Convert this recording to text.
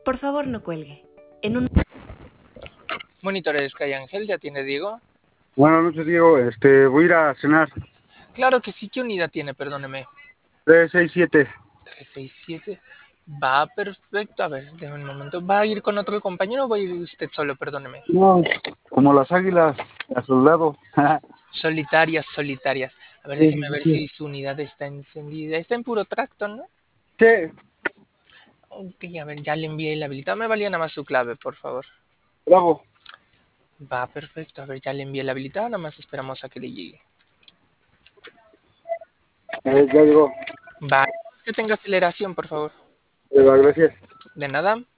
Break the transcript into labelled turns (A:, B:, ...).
A: Por favor, no cuelgue. En un...
B: Monitores Sky Ángel, ¿ya tiene Diego?
C: Buenas noches, Diego. Voy a ir a cenar.
B: Claro que sí, ¿qué unidad tiene? Perdóneme.
C: 367.
B: 367. Va perfecto. A ver, déjame un momento. ¿Va a ir con otro compañero o va a ir usted solo? Perdóneme.
C: No, como las águilas, a soldado.
B: Solitarias, solitarias. A ver,
C: Sí,
B: déjeme
C: sí,
B: ver
C: sí.
B: si su unidad está encendida. Está en puro tracto, ¿no?
C: Sí,
B: Ok, a ver, ya le envié el habilitado. Me valía nada más su clave, por favor.
C: bravo.
B: Va perfecto. A ver, ya le envié el habilitado. Nada más esperamos a que le llegue.
C: Ya llegó.
B: Va. Que tenga aceleración, por favor.
C: Gracias.
B: De nada.